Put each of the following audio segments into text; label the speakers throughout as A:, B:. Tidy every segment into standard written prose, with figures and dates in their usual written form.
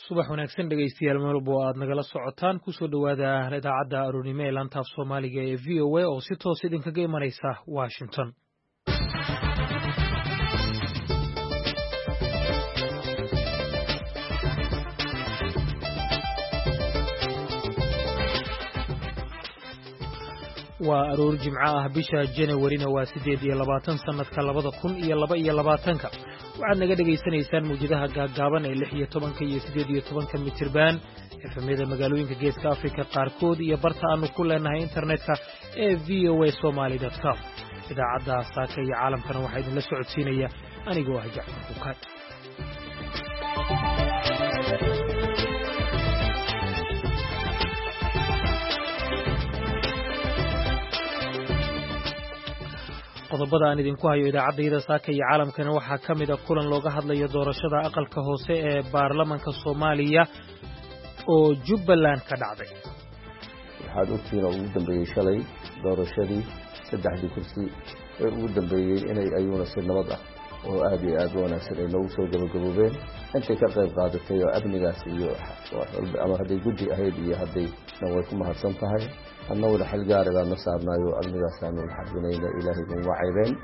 A: subax wanaagsan dhegaystayaal meel walba oo aad nagala socotaan kusoo dhowaada idaacadda aroornimo ee laanta af soomaaliga ee v o a oo si toos idinkaga imanaysa Washington. waa aroor jimco ah bisha January-na waa 8 sanadka 2022 waxaad naga dhageysanaysaan muujadaha gaagaaban ee 16 iyo 18 mitirban efemyada magaalooyinka geeska Afrika qaarkood iyo barta aanu ku leenahay internetka ee voasomali.com. idaacadda saaka iyo caalamkana waxaa idinla socodsiinaya anigoo ah Jacfar Bukaad. qodobada aan idinku hayo idaacadda saaka iyo caalamkana waxaa ka mid ah kulan looga hadlayo doorashada aqalka hoose ee baarlamaanka Soomaaliya oo Jubbaland ka dhacday.
B: waxaad ogtiin ugu dambeeyay shalay doorashadii 3 kursi ee ugu dambeeyay inay ayuuna si nabad ah oo aad iyo aad wanaagsan ay loogu soo gabagaboobeen intay ka qayb qaadatay oo amnigaas iyo ama haday guddi ahayd iyo haday way ku mahadsan tahay annagu la xil gaar ah nasaarnaayo amnigaas aanu xaqiinayna ilaahay ugu wacaybeen.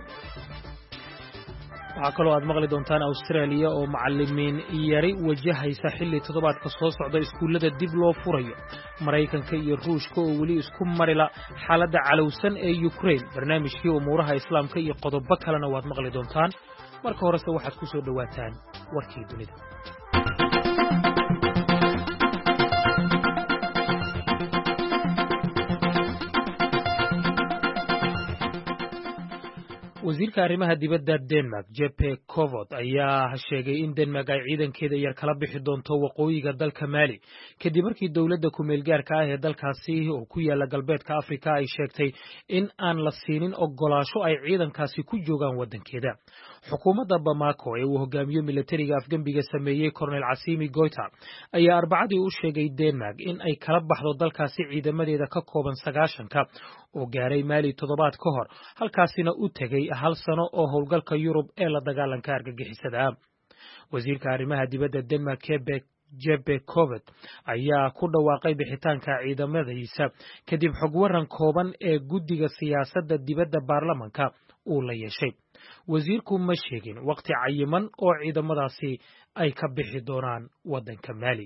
A: waxaa kaloo aad maqli doontaan Australia oo macallimiin yari wajahaysa xilli toddobaadka soo socda iskuulada dib loo furayo. Mareykanka iyo Ruushka oo wali isku marila xaaladda calowsan ee Ukraine. barnaamijkii umuuraha islaamka iyo qodobo kalena waad maqli doontaan. marka horese waxaad ku soo dhawaataan warkii dunida. wasiirka arrimaha dibadda Denmark Jeppe Kofod ayaa sheegay in Denmark ay ciidankeeda yar kala bixi doonto waqooyiga dalka Mali kadib markii dawladda ku meel gaarka ah ee dalkaasi oo ku yaala galbeedka Afrika ay sheegtay in aan la siinin ogolaasho ay ciidankaasi ku joogaan wadankeeda. xukuumadda Bamako ee uu hogaamiyo militariga afgambiga sameeyay Colonel Assimi Goita ayaa Arbacadii u sheegay Denmark in ay kala baxdo dalkaasi ciidamadeeda ka kooban 90 oo gaaray Mali toddobaad ka hor halkaasina u tagay hal sano oo howlgalka Yurub ee la dagaalanka argagixisada. wasiirka arrimaha dibadda Denmark Jeppe Kofod ayaa ku dhawaaqay bixitaanka ciidamadiisa kadib xog waran kooban ee guddiga siyaasadda dibadda baarlamaanka uu la yeeshay. wasiirku ma sheegin waqti cayiman oo ciidamadaasi ay ka bixi doonaan wadanka Mali.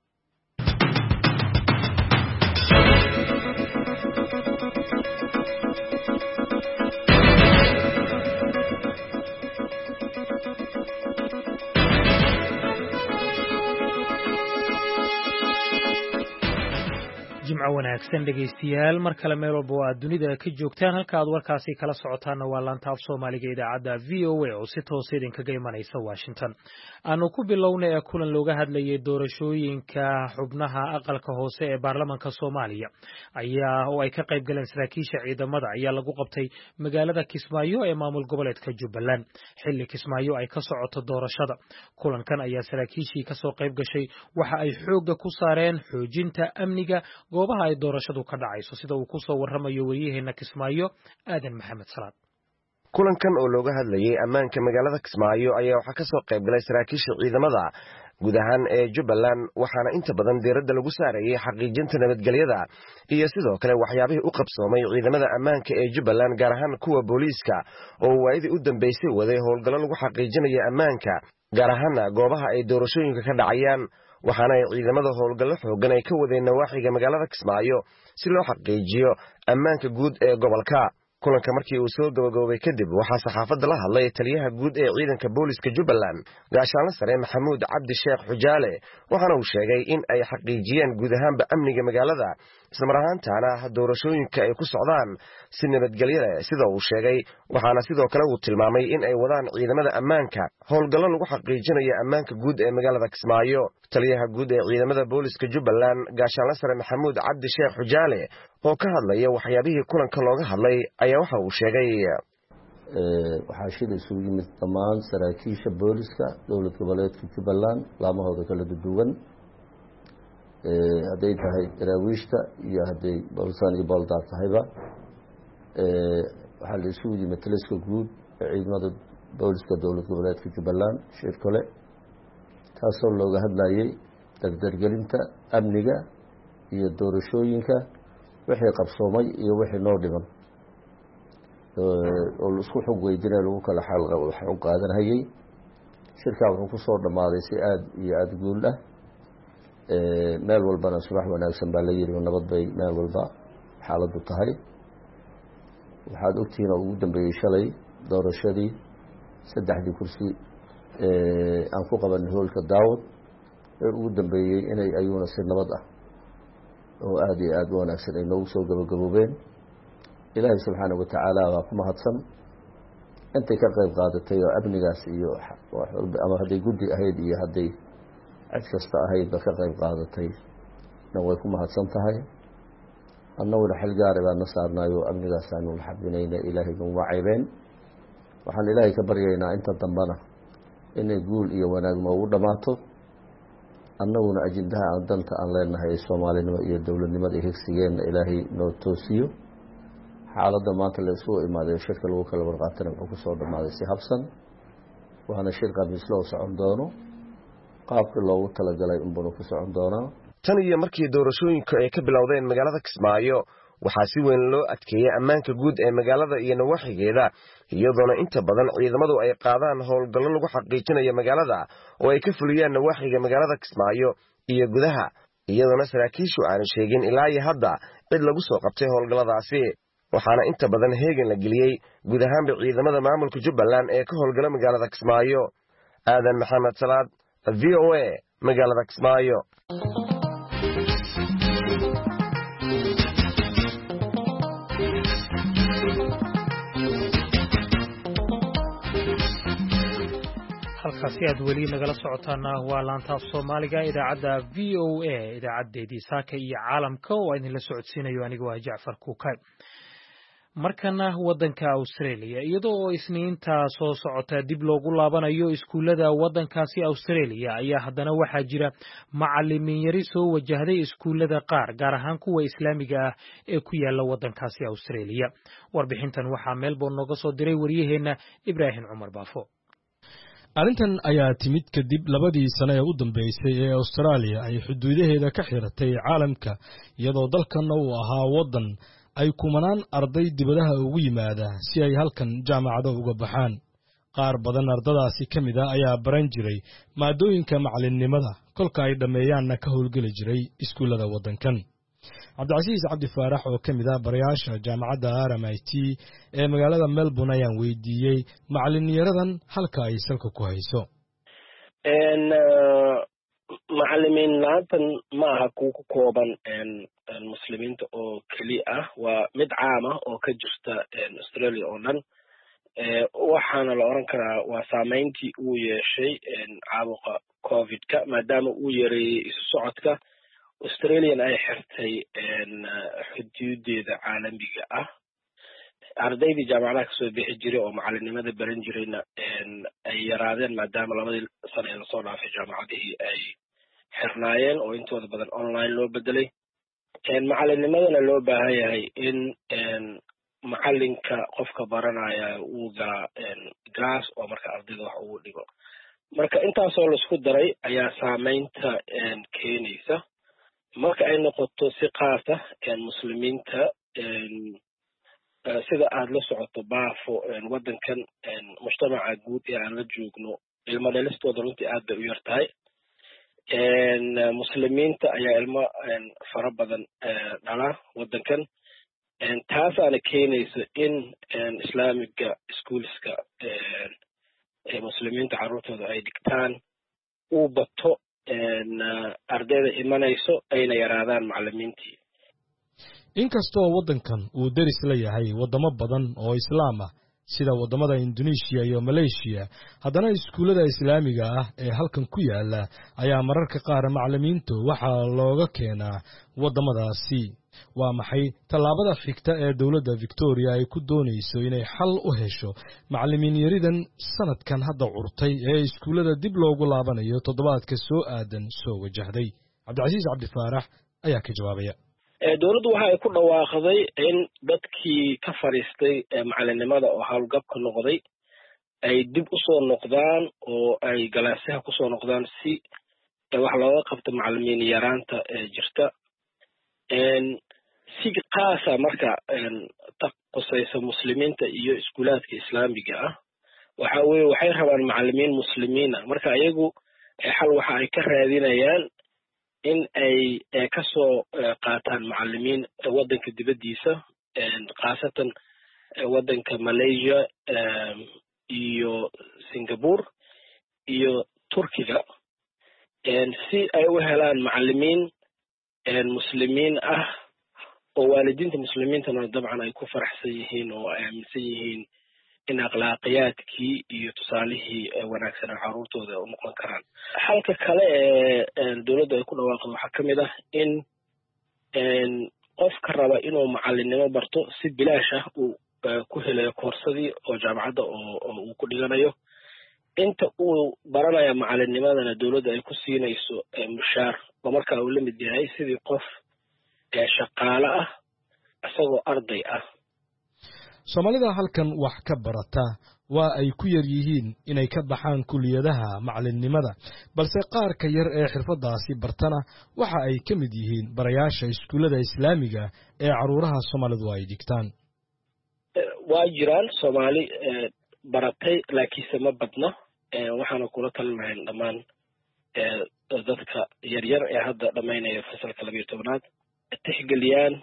A: jimco wanaagsan dhegaystayaal mar kale meel walba oo aad dunida ka joogtaan halka aad warkaasi kala socotaana waa laanta af Soomaaliga idaacadda VOA oo si toos idinkaga imanaysa Washington. aanu ku bilownay kulan looga hadlayay doorashooyinka xubnaha aqalka hoose ee baarlamaanka Soomaaliya oo ay ka qayb galeen saraakiisha ciidamada ayaa lagu qabtay magaalada Kismaayo ee maamul goboleedka Jubbaland xilli Kismaayo ay ka socoto doorashada. kulankan ayaa saraakiishii ka soo qayb gashay waxa ay xoogga ku saareen xoojinta amniga goobaha ay doorashadu ka dhacayso sida uu ku soo warramayo wariyaheena Kismaayo Aadan Maxamed Salaad.
C: kulankan oo looga hadlayay ammaanka magaalada Kismaayo ayaa waxa ka soo qayb galay saraakiisha ciidamada guud ahaan ee Jubbaland waxaana inta badan diiradda lagu saarayay xaqiijinta nabadgelyada iyo sidoo kale waxyaabihii u qabsoomay ciidamada ammaanka ee Jubbaland gaar ahaan kuwa booliiska oo waayadii u dambeysay waday howlgallo lagu xaqiijinayo ammaanka gaar ahaan goobaha ay doorashooyinka ka dhacayaan. waxaana ay ciidamada howlgallo xoogan ay ka wadeen nawaaxiga magaalada Kismaayo si loo xaqiijiyo ammaanka guud ee gobolka. kulanka markii uu soo gabagaboobay kadib waxaa saxaafadda la hadlay taliyaha guud ee ciidanka booliska Jubbaland gaashaanle sare Maxamuud Cabdi Sheekh Xujaale waxaana uu sheegay in ay xaqiijiyeen guud ahaanba amniga magaalada isla mar ahaantaana doorashooyinka ay ku socdaan si nabadgelyo leh sida uu sheegay. waxaana sidoo kale uu tilmaamay in ay wadaan ciidamada ammaanka howlgallo lagu xaqiijinayo ammaanka guud ee magaalada Kismaayo. taliyaha guud ee ciidamada booliska Jubbaland gaashaanle sare Maxamuud Cabdi Sheekh Xujaale oo ka hadlaya waxyaabihii kulanka looga hadlay ayaa waxa uu sheegay
B: waxaa shir isugu yimid dhammaan saraakiisha booliska dowlad goboleedka Jubbaland laamahooda kala duwan hadday tahay daraawiishta iyo hadday boolisan iyo booldaar tahayba waxaa la isugu yimid taliska guud ee ciidamada booliska dowlad goboleedka Jubbaland shir kale taasoo looga hadlayay dardargelinta amniga iyo doorashooyinka wixii qabsoomay iyo wixii noo dhiman oo isku xog weydinay lagu kala xog qaadanayay. shirkaa wuxuu ku soo dhammaaday si aad iyo aada guul ah. meel walbana subax wanaagsan baa la yidhi, nabad bay meel walba xaaladdu tahay. waxaad ogtihiin oo ugu dambeeyey shalay doorashadii 3 kursi aan ku qabanay hoolka daawad ee ugu dambeeyey inay ayuuna si nabad ah oo aad iyo aad u wanaagsan ay noogu soo gabagaboobeen. ilaahay subxaanahu watacaala waa ku mahadsan intay ka qayb qaadatay oo amnigaas iyo ama hadday guddi ahayd iyo hadday cid kasta ahaydba ka qayb qaadatay na way ku mahadsan tahay. annaguna xil gaari baan na saarnaay oo amnigaas aanu la xabinayna ilaahay naguma caybeen. waxaan ilaahay ka baryaynaa inta dambana inay guul iyo wanaag noogu dhammaato. annaguna ajendaha aan danta aan leenahay soomaalinimo iyo dowladnimada iyo higsigeenna ilaahay noo toosiyo. xaaladda maanta la isugu imaaday shirka lagu kala warqaatana wuxuu ku soo dhammaaday si habsan. waana shir khamiisle oo socon doono qaabkii loogu talagalay unbuna ku socon doonaa.
C: tan iyo markii doorashooyinku ay ka bilowdeen magaalada Kismaayo waxaa si weyn loo adkeeyay ammaanka guud ee magaalada iyo nawaaxigeeda, iyadoona inta badan ciidamadu ay qaadaan howlgallo lagu xaqiijinayo magaalada oo ay ka fuliyaan nawaaxiga magaalada Kismaayo iyo gudaha, iyadoona saraakiishu aan sheegin ilaa iyo hadda cid lagu soo qabtay howlgalladaasi. waxaana inta badan heegan la geliyey guud ahaanba ciidamada maamulka Jubbaland ee ka howlgala magaalada Kismaayo. aadan maxamed salaad, VOA, magaalada Kismaayo.
A: halkaasi aad weli nagala socotaana waa laanta af Soomaaliga idaacadda VOA idaacadeedii saaka iyo caalamka oo idin la socodsiinayo aniga waa Jacfar Kuukay. markana wadanka Australia iyadoo oo isniinta soo socota dib loogu laabanayo iskuulada wadankaasi Australia ayaa haddana waxaa jira macallimiin yari soo wajahday iskuulada qaar gaar ahaan kuwa islaamiga ah ee ku yaala wadankaasi Australia. warbixintan waxaa Melbourne nooga soo diray wariyaheena Ibrahim Cumar Baafo.
D: arrintan ayaa timid kadib 2 sano ee u dambeysay ee Australia ay xuduudaheeda ka xiratay caalamka, iyadoo dalkan uu ahaa wadan ay kumanaan arday dibadaha ugu yimaada si ay halkan jaamacado uga baxaan. qaar badan ardadaasi ka mid ah ayaa baran jiray maadooyinka macallinnimada kolka ay dhameeyaanna ka howlgeli jiray iskuulada wadankan. cabdicasiis cabdi faarax oo ka mid ah barayaasha jaamacadda RMIT ee magaalada Melbourne ayaan weydiiyey macallinyaradan halka ay salka ku hayso.
E: macallimiin laantan ma aha kuwa ku kooban muslimiinta oo keliya ah, waa mid caam ah oo ka jirta Australia oo dhan. waxaana la oran karaa waa saameyntii uu yeeshay caabuqa COVID-ka, maadaama uu yareeyey isu socodka. Australian ay xirtay xuduudeeda caalamiga ah. ardaydii jaamacadaha kasoo bixi jiray oo macallinimada baran jirayna ay yaraadeen maadaama 2 sano ee lasoo dhaafay jaamacadihii ay xirnaayeen oo intooda badan online loo bedelay. macallinimadana loo baahan yahay in macallinka qofka baranaya uu galaa class oo marka ardayda wax ugu dhigo. marka intaasoo laisku daray ayaa saameynta keenaysa. marka ay noqoto si qaas ah muslimiinta sida aad la socoto Baafo wadankan mujtamaca guud ee aan la joogno ilmo dhalistooda runtii aad bay u yartahay. muslimiinta ayaa ilmo fara badan dhala wadankan, taasaana keenaysa in islaamiga schoolska muslimiinta carruurtooda ay dhigtaan uu bato ardayda imanayso ayna yaraadaan macallimiintii.
D: inkastoo wadankan uu deris la yahay wadamo badan oo islaam ah sida wadamada Indonesia iyo Malaysia, haddana iskuulada islaamiga ah ee halkan ku yaala ayaa mararka qaar macallimiintu waxaa looga keenaa wadamadaasi. waa maxay tallaabada xigta ee dawladda Victoria ay ku doonayso inay xal u hesho macallimiin yaridan sanadkan hadda curtay ee iskuulada dib loogu laabanayo toddobaadka soo aadan soo wajahday? cabdicasiis cabdi faarax ayaa ka jawaabaya.
E: dawladdu waxa ay ku dhawaaqday in dadkii ka fariistay macallinimada oo hawlgabka noqday ay dib u soo noqdaan oo ay galaasaha ku soo noqdaan si wax looga qabto macallimiin yaraanta jirta si qaasa marka qusaysa muslimiinta iyo iskuulaadka islaamiga ah waxa weeye waxay rabaan macallimiin muslimiin ah marka iyagu xal waxa ay ka raadinayaan in ay kasoo qaataan macallimiin waddanka dibaddiisa khaasatan waddanka Malaysia iyo Singapore iyo Turkiga si ay u helaan macallimiin muslimiin ah oo waalidiinta muslimiintana dabcan ay ku faraxsan yihiin oo ay aaminsan yihiin in akhlaaqiyaadkii iyo tusaalihii wanaagsan carruurtooda u noqon karaan halka kale dowladda ay ku dhawaaqdo waxaa ka mid ah in qofka raba inuu macallinnimo barto si bilaash ah uu ku helayo koorsadii oo jaamacadda oo uu ku dhiganayo inta uu baranayo macallinnimadana dowladda ay ku siinayso mushaar oo markaa uu la mid yahay sidii qof shaqaale ah isagoo arday ah
D: Soomaalida halkan wax ka barata waa ay ku yar yihiin inay ka baxaan kuliyadaha macallinnimada balse qaar ka yar ee xirfadaasi bartana waxa ay ka mid yihiin barayaasha iskuulada islaamiga ee caruuraha Soomaalidu ay dhigtaan
E: waa jiraan Soomaali baratay laakiinse ma badna waxaana kula talinayn dhammaan dadka yaryar ee hadda dhamaynaya fasalka 12aad tixgeliyaan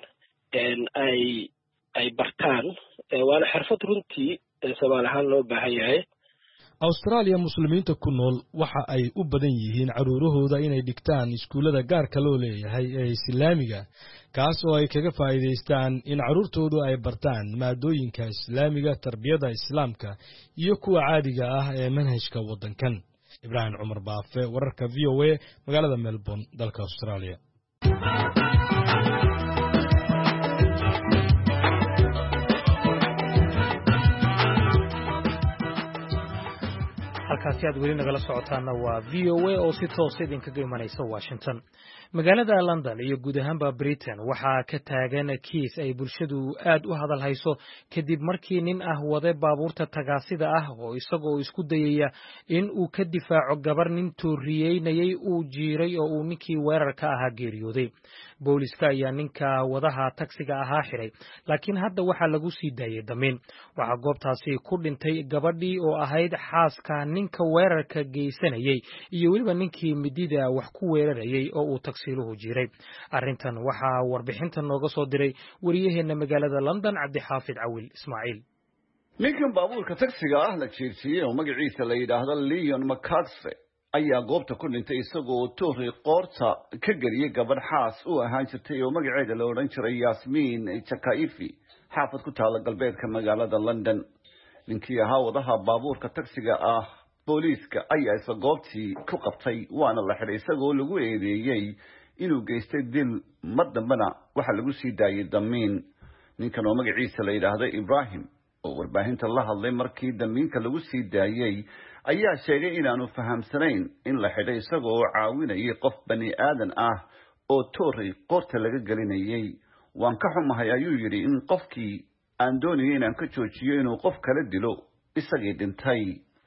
E: ay bartaan waana xirfad runtii Soomaali ahaan loo baahan yahay
D: Australia muslimiinta ku nool waxa ay u badan yihiin caruurahooda inay dhigtaan iskuulada gaarka loo leeyahay ee islaamiga kaas oo ay kaga faa'iideystaan in caruurtoodu ay bartaan maadooyinka islaamiga tarbiyada islaamka iyo kuwa caadiga ah ee manhajka waddankan Ibrahim Cumar Baafe wararka VOA magaalada Melbourne dalka Australia
A: halkaasi aad weli nagala socotaana waa VOA oo si toos idinkaga imanaysa Washington magaalada London iyo guud ahaanba Britain waxaa ka taagan kiis ay bulshadu aad u hadal hayso kadib markii nin ah wade baabuurta tagaasida ah oo isagoo isku dayaya in uu ka difaaco gabar nin tooriyeynayay uu jiiray oo uu ninkii weerarka ahaa geeriyooday booliska ayaa ninka wadaha taksiga ahaa xiray laakiin hadda waxaa lagu sii daayay damiin waxaa goobtaasi ku dhintay gabadhii oo ahayd xaaska ninka weerarka geysanayay iyo weliba ninkii midida wax ku weerarayay oo uu tagsiiluhu jiray arrintan waxaa warbixintan nooga soo diray wariyaheena magaalada London Cabdixaafid Cawil Ismaaciil
F: ninkan baabuurka taksiga ah la jeertiyay oo magaciisa la yiraahdo Leon McCarthy ayaa goobta ku dhintay isagoo toori qoorta ka galiyay gabadh xaas u ahaan jirtay oo magaceeda la oran jiray Yasmin Chakaifi xaafad ku taala galbeedka magaalada London ninkii ahaa wadaha baabuurka taksiga ah booliiska ayaa isla goobtii ku qabtay waana la xiray isagoo lagu eedeeyay inuu geystay dil mar dambana waxa lagu sii daayay damiin ninkan oo magaciisa la yiraahdo Ibrahim oo warbaahinta la hadlay markii damiinka lagu sii daayay ayaa sheegay inaanu fahamsanayn in la xiray isagoo caawinayay qof bani aadan ah oo toori qoorta laga gelinayay waan ka xumahay ayuu yiri in qofkii aan doonayay inaan ka joojiyo inuu qof kala dilo isagii dhintay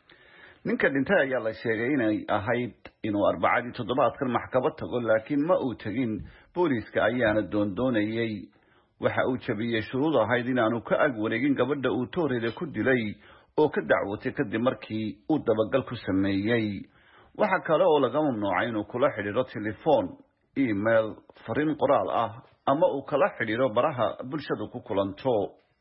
F: ninka dhintay ayaa la sheegay inay ahayd inuu arbacadii toddobaadkan maxkamad tago laakiin ma uu tagin booliiska ayaana doondoonayay waxa uu jabiyay shuruud ahayd inaanu ka ag wareegin gabadha uu toorida ku dilay oo ka dacwatay kadib markii uu dabagal ku sameeyay waxa kale oo laga mamnuucay inuu kula xidhiidho telefoon email fariin qoraal ah ama uu kala xidhiidho baraha bulshadu ku kulanto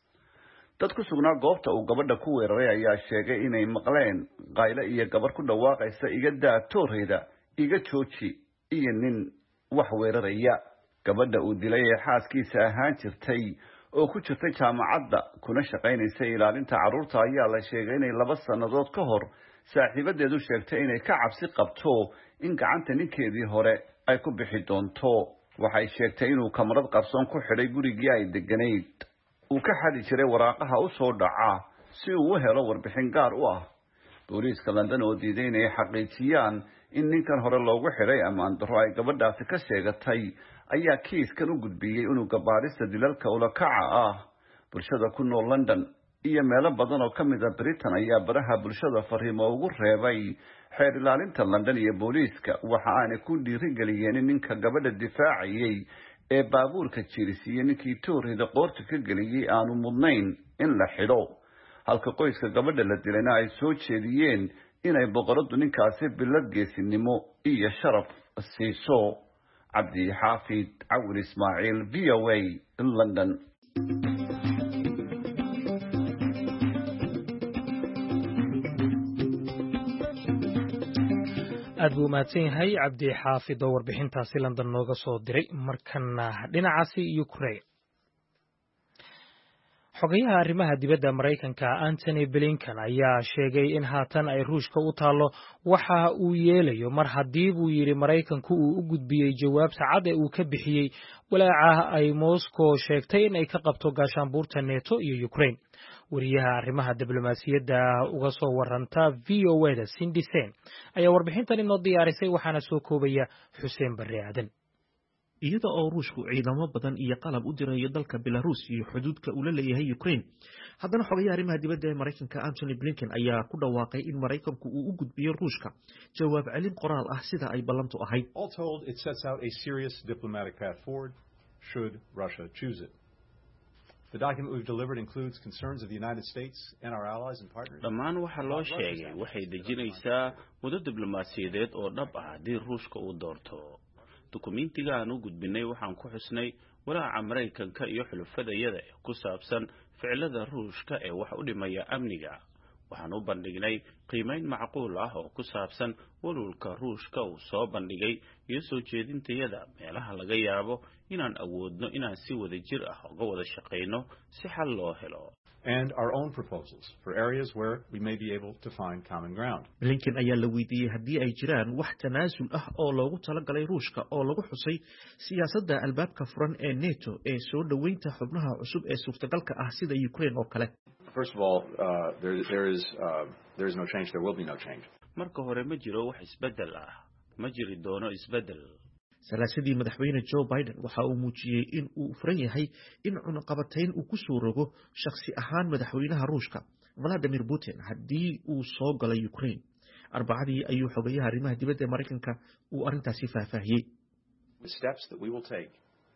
F: dad ku sugnaa goobta uu gabadha ku weeraray ayaa sheegay inay maqleen qayle iyo gabar ku dhawaaqaysa iga daa toorida iga jooji iyo nin wax weeraraya gabadha uu dilay ee xaaskiisa ahaan jirtay oo ku jirtay jaamacadda kuna shaqaynaysa ilaalinta carruurta ayaa la sheegay inay 2 sannadood ka hor saaxiibadeedu sheegtay inay ka cabsi qabto in gacanta ninkeedii hore ay ku bixi doonto waxay sheegtay inuu kamarad qarsoon ku xidhay gurigii ay deganayd uu ka xadi jiray waraaqaha u soo dhaca si uu u helo warbixin gaar u ah booliiska London oo diiday inay xaqiijiyaan in ninkan hore loogu xiray amaan darro ay gabadhaasi ka sheegatay ayaa kiiskan u gudbiyay inuu gabaarista dilalka ula kaca ah bulshada ku nool London iyo meelo badan oo ka mid a Britain ayaa baraha bulshada fariimo ugu reebay xeer ilaalinta London iyo booliiska waxa aanay ku dhiirigeliyeen in ninka gabadha difaacayay ee baabuurka jirisiyay ninkii toorida qoorta ka geliyay aanu mudnayn in la xidho halka qoyska gabadha la dilayna ay soo jeediyeen inay boqoradu ninkaasi bilad geesinimo iyo sharaf siiso. Cabdi Xaafid Cawil Ismaaciil VOA London.
A: aad buu mahadsan yahay Cabdi Xaafid oo warbixintaasi London nooga soo diray. markana dhinacaasi Ukraine. xogayaha arrimaha dibadda Mareykanka Antony Blinken ayaa sheegay in haatan ay Ruushka u taalo waxa uu yeelayo mar haddii buu yiri Mareykanku uu u gudbiyay jawaabta cad ee uu ka bixiyay walaaca ay Moscow sheegtay in ay ka qabto gaashaanbuurta NATO iyo Ukraine. wariyaha arrimaha diblomaasiyadda uga soo waranta VOA-da Cindy Sen ayaa warbixintan inoo diyaarisay waxaana soo koobaya Xuseen Barre Aadan.
G: iyada oo Ruushku ciidamo badan iyo qalab u dirayo dalka Belarus iyo xuduudka uu la leeyahay Ukraine haddana xogayaha arrimaha dibadda ee Mareykanka Antony Blinken ayaa ku dhawaaqay in Mareykanku uu u gudbiyo Ruushka jawaab celin qoraal ah sida ay ballantu ahayd.
H: All told, it sets out a serious diplomatic path forward should Russia choose it. The document we've delivered includes concerns of the United States and our allies and partners.
I: Dhammaan waxa loo sheegay waxay dejinaysaa wado diblomaasiyadeed oo dhab ah haddii Ruushka uu doorto. dukumentiga aan u gudbinay waxaan ku xusnay walaaca Mareykanka iyo xulafadayada ee ku saabsan ficilada Ruushka ee wax u dhimaya amniga. waxaan u bandhignay qiimeyn macquul ah oo ku saabsan walwalka Ruushka uu soo bandhigay iyo soo jeedintayada meelaha laga yaabo inaan awoodno inaan si wada jir ah uga wada shaqeyno si xal loo helo.
H: And our own proposals for areas where we may be able to find common ground.
G: Blinken ayaa la weydiiyay haddii ay jiraan wax tanaasul ah oo loogu talagalay Ruushka oo lagu xusay siyaasadda albaabka furan ee NATO ee soo dhaweynta xubnaha cusub ee suurtagalka ah sida Ukraine oo kale.
H: First of all, there is no change. There will be no change.
I: Marka hore ma jiro wax isbedel ah, ma jiri doono isbedel.
G: salaasadii madaxweyne Joe Biden waxa uu muujiyay in uu furan yahay in cunaqabatayn uu ku soo rogo shakhsi ahaan madaxweynaha Ruushka Vladimir Putin haddii uu soo galay Ukraine. Arbacadii ayuu xogayaha arrimaha dibadda ee Mareykanka uu arrintaasi faahfaahiyay.
H: The steps that we will take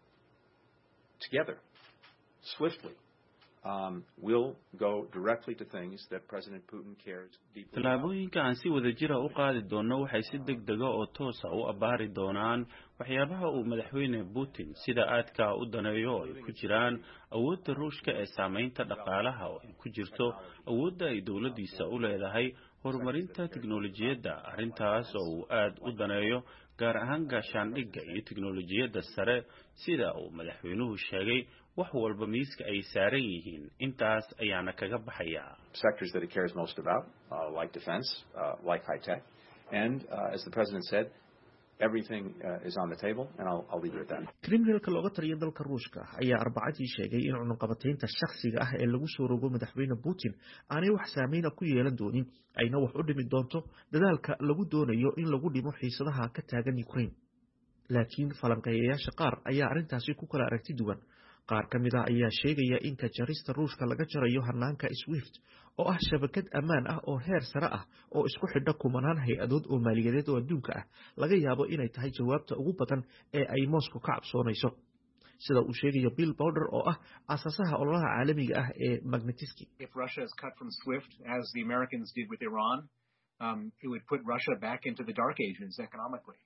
H: together swiftly will go directly to things that President Putin cares deeply about.
I: Tallaabooyinka aan si wada jir ah u qaadi doono waxay si degdeg ah oo toos ah u abaari doonaan waxyaabaha uu madaxweyne Putin sida aadka u daneeyo oo ay ku jiraan awoodda Ruushka ee saameynta dhaqaalaha oo ay ku jirto awoodda ay dawladdiisa u leedahay horumarinta tiknoolajiyadda arrintaas oo uu aad u daneeyo gaar ahaan gaashaandhigga iyo tiknoolajiyadda sare sida uu madaxweynuhu sheegay wax walba miiska ay saaran yihiin intaas ayaana kaga baxaya.
H: Sectors that he cares most about, like defense, like high tech, and as the president said, everything is on the table, and I'll leave it at that.
G: Kremlin-ka looga taliya dalka Ruushka ayaa Arbacadii sheegay in cunaqabataynta shakhsiga ah ee lagu soo rogo madaxweyne Putin aanay wax saameyn ku yeelan doonin ayna wax u dhimi doonto dadaalka lagu doonayo in lagu dhimo xiisadaha ka taagan Ukraine. laakiin falanqeeyayaasha qaar ayaa arrintaasi ku kala aragti duwan. qaar ka mid ah ayaa sheegaya in ka jarista Ruushka laga jarayo hanaanka SWIFT oo ah shabakad ammaan ah oo heer sare ah oo isku xidha kumanaan hay-adood oo maaliyadeed oo adduunka ah laga yaabo inay tahay jawaabta ugu badan ee ay Moscow ka cabsoonayso. sida uu sheegayo Bill Browder oo ah asaasaha ololaha caalamiga ah ee Magnitsky.
J: If Russia is cut from SWIFT as the Americans did with Iran, it would put Russia back into the dark ages economically.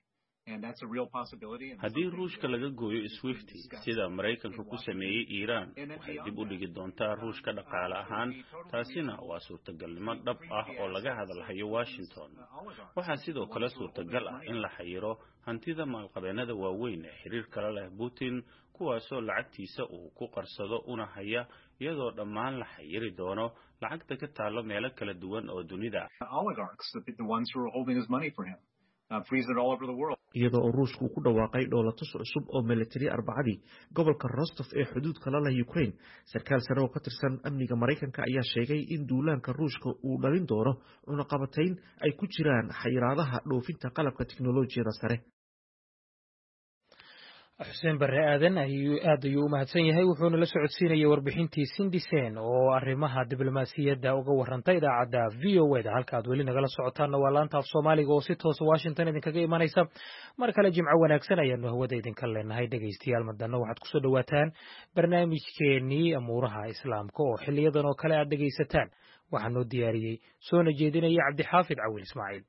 I: haddii Ruushka laga gooyo SWIFT sida Mareykanka ku sameeyay Iran waxay dib u dhigi doontaa Ruushka dhaqaale ahaan taasina waa suurtagalnimo dhab ah oo laga hadalhayo Washington. waxaa sidoo kale suurtagal ah in la xayiro hantida maalqabeennada waaweyn ee xiriirka la leh Putin kuwaasoo lacagtiisa uu ku qarsado una haya iyadoo dhammaan la xayiri doono lacagta ka taalo meelo kala duwan oo dunida.
G: iyadoo oo Ruushku ku dhawaaqay dhoolatus cusub oo military Arbacadii gobolka Rostov ee xuduudka la leh Ukraine. sarkaal sare oo ka tirsan amniga Mareykanka ayaa sheegay in duulaanka Ruushka uu dhalin doono cunaqabatayn ay ku jiraan xayiraadaha dhoofinta qalabka tiknoolajiyada sare.
A: xuseen barre aadan aad ayuu u mahadsan yahay wuxuuna la socodsiinayay warbixintii Sindisen oo arrimaha diblomaasiyadda uga warrantay idaacadda VOA-da halka aad weli nagala socotaanna waa laanta af Soomaaliga oo si toos Washington idinkaga imanaysa mar kale jimco wanaagsan ayaanu hawada idinka leenahay dhegaystayaal madana waxaad kusoo dhawaataan barnaamijkeenii amuuraha islaamka oo xiliyadan oo kale aad dhegaysataan waxaa noo diyaariyey soona jeedinaya Cabdixaafid Cawil Ismaaciil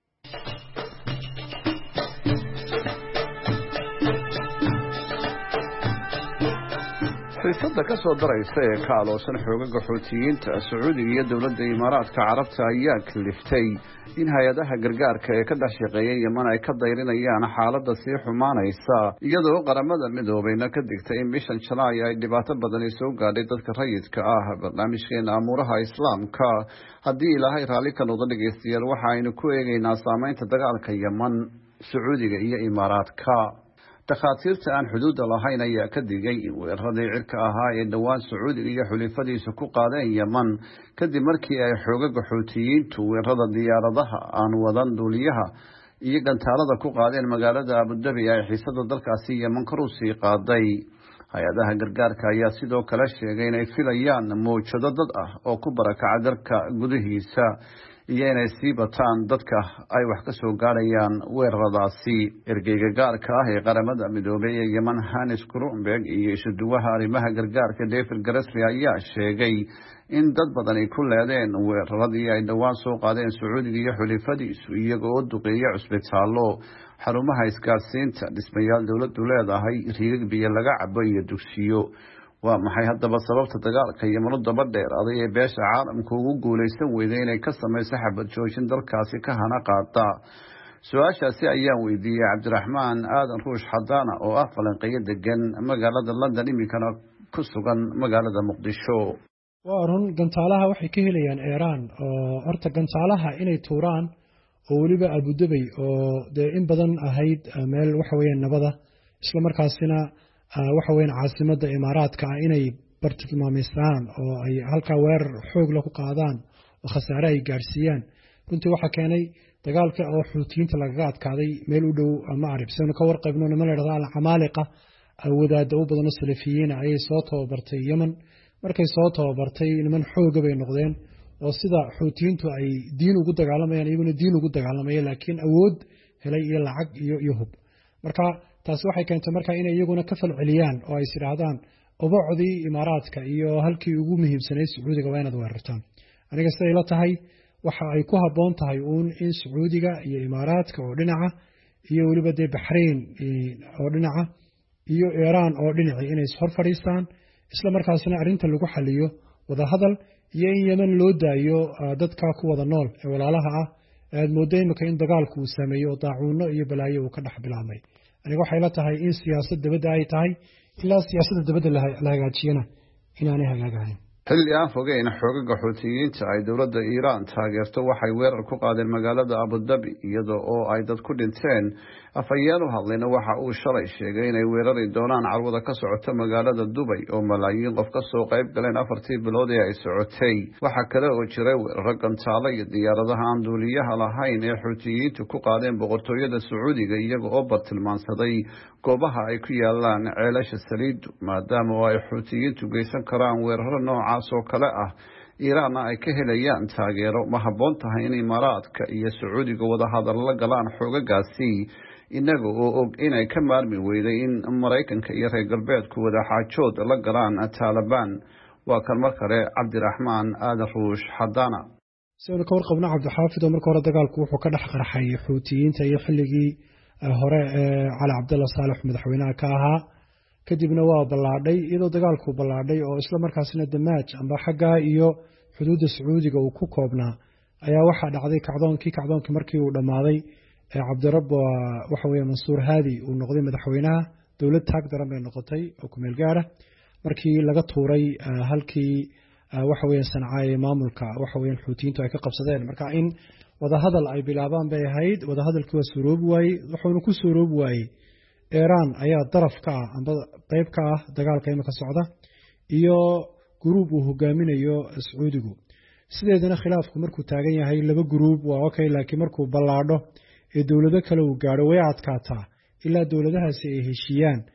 F: xiisadda ka soo daraysa ee ka aloosan xoogaga xoutiyiinta Sacuudiga iyo dowladda Imaaraadka Carabta ayaa kaliftay in hay-adaha gargaarka ee ka dhex shaqeeya Yemen ay ka dayrinayaan xaaladda sii xumaanaysa iyadoo qaramada midoobayna ka digtay in bishan Julaay ay dhibaato badani soo gaadhay dadka rayidka ah. barnaamijkeena amuuraha islaamka haddii ilaahay raalli ka noqdo dhegeystayaal waxa aynu ku eegaynaa saameynta dagaalka Yemen, Sacuudiga iyo Imaaraadka. takhaatiirta aan xuduudda lahayn ayaa ka digay in weeraradii cirka ahaa ee dhowaan Sacuudiga iyo xulifadiisa ku qaadeen Yemen kadib markii ay xoogaga xoutiyiintu weerarada diyaaradaha aan wadan duuliyaha iyo gantaalada ku qaadeen magaalada Abu Dhabi ay xiisadda dalkaasi Yemen kor u sii qaaday. hay-adaha gargaarka ayaa sidoo kale sheegay inay filayaan mowjado dad ah oo ku barakaca dalka gudihiisa iyo inay sii bataan dadka ay wax ka soo gaarayaan weeraradaasi. ergeyga gaarka ah ee qaramada midoobay ee Yemen Hannes Grunberg iyo isuduwaha arrimaha gargaarka David Gressler ayaa sheegay in dad badan ay ku leedeen weeraradii ay dhowaan soo qaadeen Sacuudiga iyo xulifadiisu iyagoo duqeeya cusbitaallo, xarumaha isgaarsiinta, dhismayaal dowladdu leedahay, riigag biyo laga cabo iyo dugsiyo. waa maxay haddaba sababta dagaalka Yemen u daba dheeraaday ee beesha caalamku ugu guulaysan weyday inay ka samayso xabad joojin dalkaasi ka hana qaata? su-aashaasi ayaan weydiiyey Cabdiraxmaan Aadan Ruush Xadaana oo ah falanqeeyo degan magaalada London iminkana ku sugan magaalada Muqdisho.
K: waa run gantaalaha waxay ka helayaan Iiraan oo horta gantaalaha inay tuuraan oo weliba Abu Dhabi oo dee in badan ahayd meel waxa weeyaan nabada isla markaasina waxa weeyaan caasimadda Imaaraadka inay bartilmaameystaan oo ay halka weerar xoog la ku qaadaan oo khasaare ay gaarsiiyaan. runtii waxa keenay dagaalka oo xoutiyiinta lagaga adkaaday meel u dhow Maarib sano ka warqabno niman la yiraahdo Al-Amaaliqa wadaad u badan Salafiyiin ay soo tababartay Yemen. markay soo tababartay niman xoog bay noqdeen oo sida xoutiyiintu ay diin ugu dagaalamayaan iyaguna diin ugu dagaalamayaan laakiin awood helay iyo lacag iyo hub. marka taas waxay keentay marka inay iyaguna ka falceliyaan oo ay yiraahdaan obocdii Imaaraadka iyo halkii ugu muhiimsanay Sacuudiga waa inaad weerartaan. aniga siday la tahay waxa ay ku haboon tahay in Sacuudiga iyo Imaaraadka oo dhinaca iyo waliba Bahrain oo dhinaca iyo Iiraan oo dhinaca inay hor fadhiistaan isla markaasna arrinta lagu xaliyo wada hadal iyo in Yemen loo daayo dadka ku wada nool ee walaalaha ah aad moodayna in dagaalku uu sameeyo daacuuno iyo balaayo uu ka dhex bilaabmay. aniga waxay la tahay in siyaasadda dibadda ay tahay ilaa siyaasadda dibadda la hagaajiyana inaanay hagaagahayn.
F: xilli aan fogeyn xoogaga xoutiyiinta ay dowladda Iiraan taageerto waxay weerar ku qaadeen magaalada Abu Dhabi iyadoo oo ay dad ku dhinteen. afhayeen u hadlayna waxa uu shalay sheegay inay weerari doonaan carwada ka socota magaalada Dubai oo malaayiin qof ka soo qayb galeen 4 bilood ee ay socotay. waxa kale oo jiray weerar gantaalo iyo diyaaradaha aan duuliyaha lahayn ee xoutiyiintu ku qaadeen boqortooyada Sacuudiga iyagoo oo bartilmaansaday goobaha ay ku yaalaan ceelasha saliid maadaama ay xoutiyiintu geysan karaan weeraro noocaas oo kale ah. Iiraanna ay ka helayaan taageero ma habboon tahay in Imaaraadka iyo Sacuudiga wada hadal la galaan xoogagaasi inaga oo og inay ka maarmi weyday in Mareykanka iyo reer galbeedku wada xaajood la galaan Taliban. waa kan mar kale Cabdiraxmaan Aadan Ruush Xadaana.
K: sida ka warqabna Cabdixaafid oo marka hore dagaalku wuxuu ka dhex qarxay xoutiyiinta iyo xilligii hore Cali Cabdallah Saalex madaxweynaha ka ahaa kadibna waa ballaadhay iyadoo dagaalku ballaadhay oo isla markaasna damaaj amba xagga iyo xuduudda Sacuudiga uu ku koobnaa ayaa waxa dhacday kacdoonkii markii uu dhamaaday Cabdirabbo waxa weeye Mansuur Haadi uu noqday madaxweynaha dawlad taag daran bay noqotay oo ku meel gaar ah markii laga tuuray halkii waxa weeye Sancaay maamulka waxa weeye xoutiyiintu ay ka qabsadeen. marka in wada hadal ay bilaabaan bay ahayd wada hadalkii waa suroob waayey wuxuuna ku suroob waayey Iiraan ayaa daraf ka ah amba qayb ka ah dagaalka imika socda iyo group uu hogaaminayo Sacuudigu. sideedana khilaafku markuu taagan yahay laba group waa okay laakiin markuu ballaadho ee dawlado kale uu gaaro way adkaataa ilaa dawladahaasi ay heshiiyaan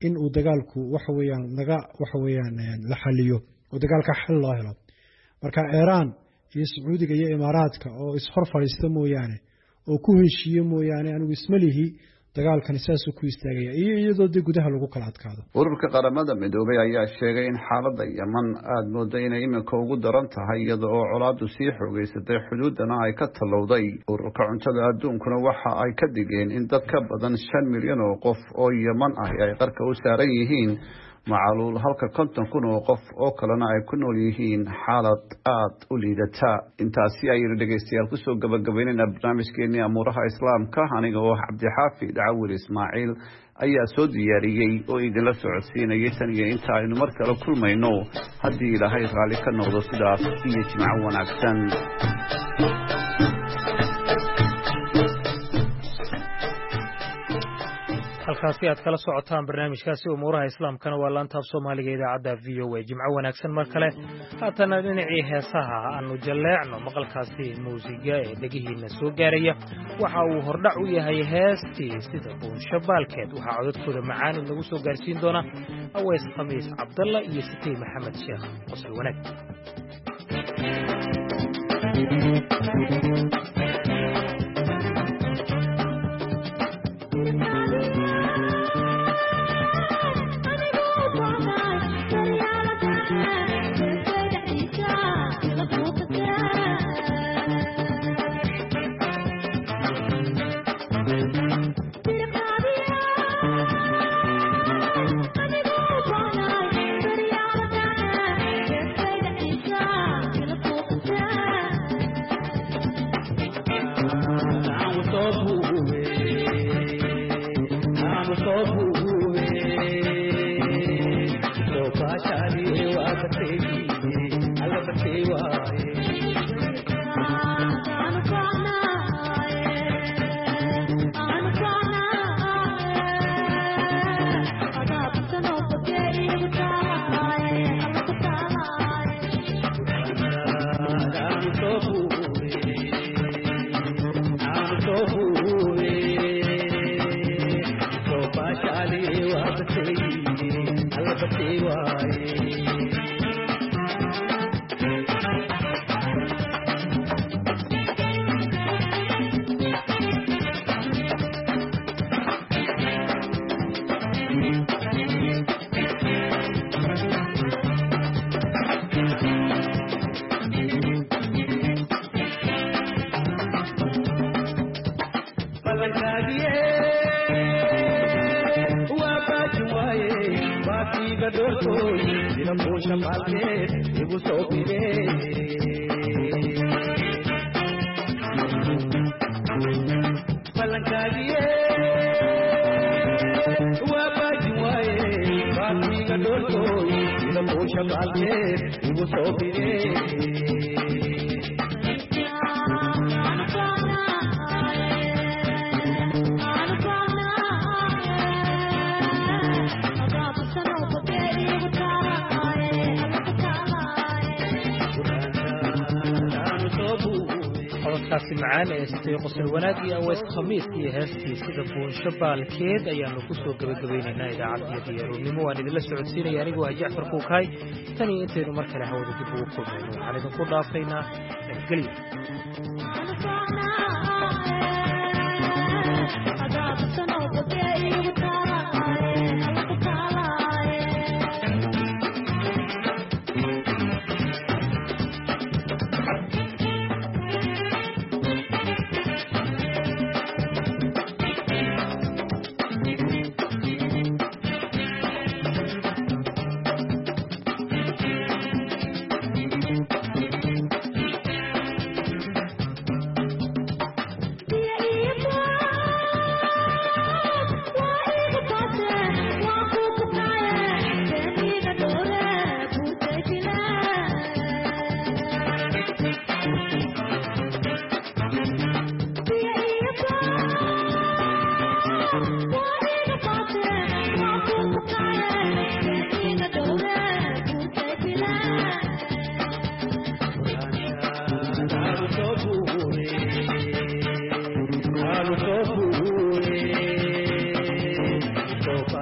K: in uu dagaalku waxa weeyaan la xaliyo oo dagaalka xal loo helo marka Iran iyo Sacuudiga iyo Imaaraadka oo ishor fadhiista mooyaane oo ku heshiiye mooyaane anigu ismalihi dagaalkan isaas ku istaagaya iyadoo gudaha lagu kala adkaado
F: ururka qaramada midoobay ayaa sheegay in xaaladda Yemen aad moodo inay iminka ugu daran tahay iyadoo colaadu sii xoogaysatay xuduudana ay ka talowday ururka cuntada adduunkuna waxa ay ka digeen in dad ka badan 5 milyan oo qof oo Yemen ah ay qarka u saaran yihiin macaluul halka 50,000 oo qof oo kalena ay ku nool yihiin xaalad aad u liidata intaasi ay dhageystayaal ku soo gabagabeynayna barnaamijkeennii amuuraha islaamka aniga oo Cabdixaafid Cawil Ismaaciil ayaa soo diyaariyay oo idinla socodsiinayay tan iyo inta aynu mar kale kulmayno haddii Ilaahay raali ka noqdo sidaas iyo jimco wanaagsan
A: halkaasi aad kala socotaan barnaamijkaasi umuuraha islaamkana waa laanta af Soomaaliga idaacada VOA jimco wanaagsan mar kale haatana dhinacii heesaha aanu jaleecno maqalkaasi muusiga ee dhagihiina soo gaaraya waxa uu hordhac u yahay heestii sida buunsha baalkeed waxa codadkooda macaan inagu soo gaarsiin doona Aweys Khamiis Cabdalla iyo Sitay Maxamed Sheekh qosol wanaag معانا Sitay qosol wanaag iyo Aweys Khamiis iyo heestii sida buunsha baalkeed ayaanu ku soo gabagabeynaa idaacadda diyaarnimo waan idinla socodsiinaya anigoo Jaafar Kuukay tan iyo intaynu mar kale hawada dib ugu kulmayno waxaan idinku dhaafaynaa nabadgelyo